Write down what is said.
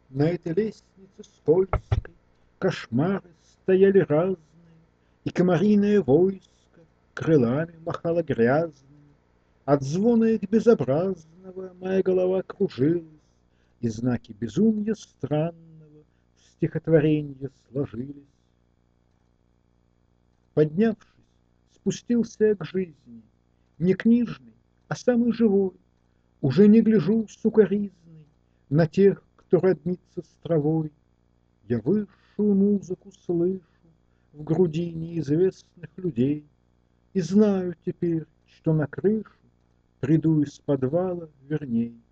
На этой лестнице скользкой кошмары стояли разные, И комариное войско крылами махало грязными. От звона их безобразного моя голова кружилась, И знаки безумья странного в стихотворенье сложились. Поднявшись, спустился я к жизни, не книжной, а самой живой. Уже не гляжу сукоризной на тех, кто роднится с травой. Я высшую музыку слышу в груди неизвестных людей И знаю теперь, что на крышу приду из подвала верней.